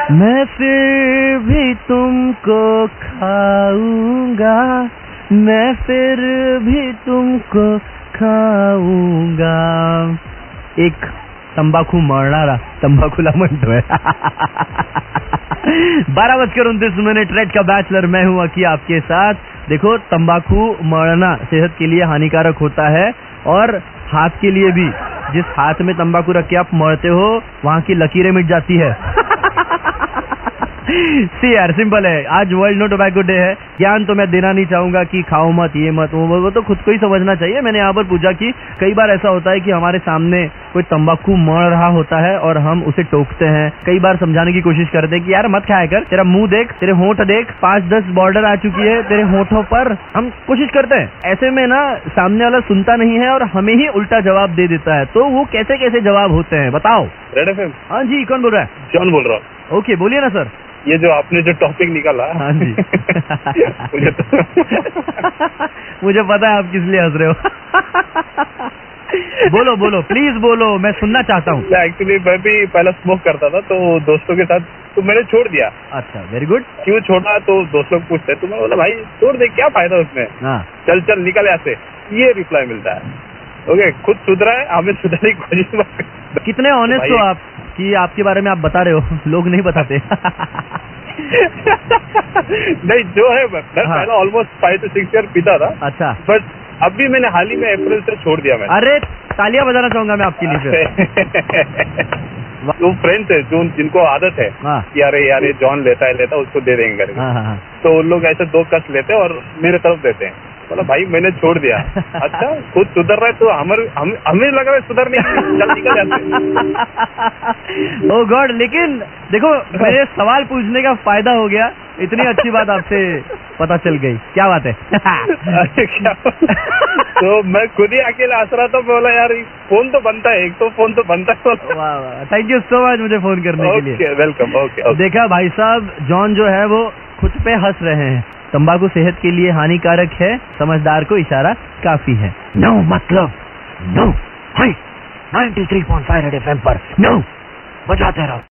मैं फिर भी तुमको खाऊंगा, मैं फिर भी तुमको खाऊंगा. एक तंबाखू मळणारा तंबाखूला म्हणतोय. 12:29 रेड का बैचलर, मैं हूं अकी आपके साथ. देखो, तंबाकू मळना सेहत के लिए हानिकारक होता है और हाथ के लिए भी. जिस हाथ में तंबाकू रख के आप मळते हो वहां की लकीरें मिट जाती है. सी यार, सिंपल है. आज वर्ल्ड नो टोबैको डे है. ज्ञान तो मैं देना नहीं चाहूंगा कि खाओ मत, ये मत, वो तो खुद को ही समझना चाहिए. मैंने यहाँ पर पूछा कि कई बार ऐसा होता है कि हमारे सामने कोई तंबाकू मळ रहा होता है और हम उसे टोकते हैं. कई बार समझाने की कोशिश करते हैं कि यार मत खाया कर, तेरा मुंह देख, तेरे होंठ देख, 5-10 बॉर्डर आ चुकी है तेरे होठों पर. हम कोशिश करते हैं. ऐसे में ना सामने वाला सुनता नहीं है और हमें ही उल्टा जवाब दे देता है. तो वो कैसे कैसे जवाब होते हैं बताओ. Red FM. हाँ जी, कौन बोल रहा है? जॉन बोल रहा हूँ. ओके, बोलिए ना सर. ये जो आपने जो टॉपिक निकाला. हाँ जी. मुझे पता है आप किस लिए हंस रहे हो. बोलो बोलो, प्लीज बोलो, मैं सुनना चाहता हूँ. एक्चुअली मैं भी पहले स्मोक करता था तो दोस्तों के साथ, तो मैंने छोड़ दिया. अच्छा, वेरी गुड. क्यों छोड़ा तो दोस्त लोग पूछते, तो मैं बोला भाई छोड़ दे, क्या फायदा उसमें. हाँ. चल चल निकल यहाँ से, ये रिप्लाई मिलता है. ओके, खुद सुधरा है, हमें सुधारने की कोशिश. कितने ऑनेस्ट हो आप कि आपके बारे में आप बता रहे हो, लोग नहीं बताते. नहीं, जो है मैं पहले ऑलमोस्ट 5 to 6 ईयर पीता था. अच्छा. बट अभी मैंने हाल ही में अप्रैल से छोड़ दिया. मैंने. अरे तालियां बजाना चाहूंगा मैं आपके लिए. वो फ्रेंड्स है जो जिनको आदत है कि अरे यार ये जॉन लेता है उसको दे देंगे करके. तो उन लोग ऐसे 2 कष्ट लेते हैं और मेरे तरफ देते हैं. बोला भाई मैंने छोड़ दिया. अच्छा, खुद सुधर रहा है तो हमें लग रहा है सुधरने की. चल निकल जाते. Oh God. लेकिन देखो, मेरे सवाल पूछने का फायदा हो गया. इतनी अच्छी बात आपसे पता चल गई. क्या बात है. तो मैं खुद ही अकेले हंस रहा था. बोला यार फोन तो बनता है, एक तो फोन तो बनता है. थैंक यू सो मच मुझे फोन करने के लिए. वेलकम. ओके. देखा भाई साहब, जॉन जो है वो खुद पे हंस रहे हैं. तंबाकू सेहत के लिए हानिकारक है, समझदार को इशारा काफी है. नो मतलब नो. 93.5 रेड एफएम पर नो बजाते रहो.